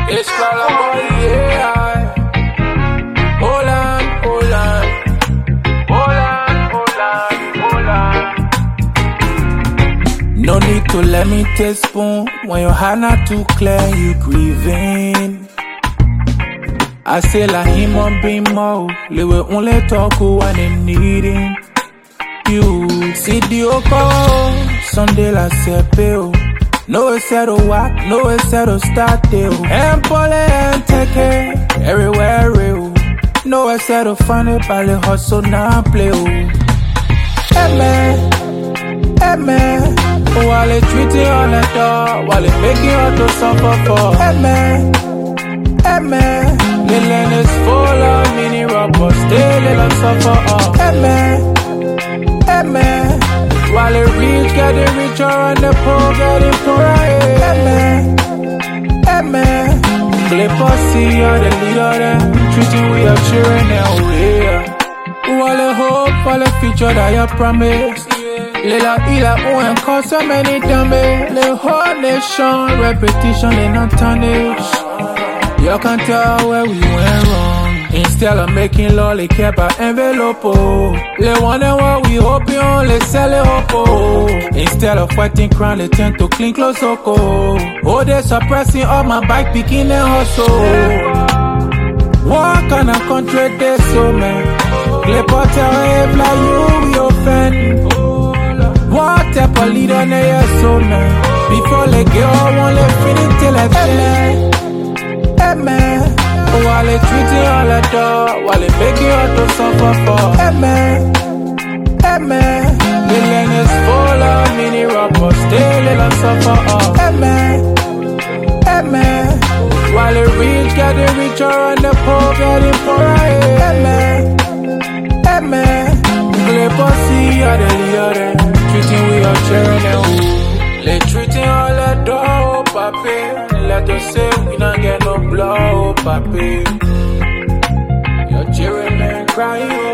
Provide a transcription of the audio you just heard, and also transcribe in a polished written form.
It's called a boy, yeah. Hold on, hold on. Hold on, hold on, hold on. No need to let me taste spoon. When your heart not too clear, you grieving. I say la human being more. They will only talk when they needing. You see the oko, Sunday la sepeo. No it's settle what, no it's settle start deal. And pole and take it, everywhere real. No it's settle funny, but the hustle now play. Hey man, while they treating on the door, while they making all to suffer for. Hey man, the land is full of mini robbers, still they don't suffer all. Hey man, while the rich getting richer and the poor getting poorer. Hey man, play pussy or the leader them, treating we are cheering now. While the hope for the future that you promised. Lila ila and cause so many damage. The whole nation repetition they not tarnish. You can tell where we went wrong. Instead of making law, they kept our envelope. They wonder what we hoping on, they sell it up. Instead of fighting crime, they tend to clean close. Oh, they suppressing all my bike, picking and hustle. What kind of country they so, man? Play potter wave like you, we offend. What type of leader they are so, man? Before they get all one, they finish till they finish. Hey man, while they treating all the door, while they making all to suffer for. Hey man, the land is full of mini robbers, still they don't suffer all. Hey man, while the rich getting richer and the poor getting poorer. Hey man, play pussy or the leader, treating we are cheering them. They treating all the door, papi. Let us say we don't get no blow, papi. You're cheering and crying.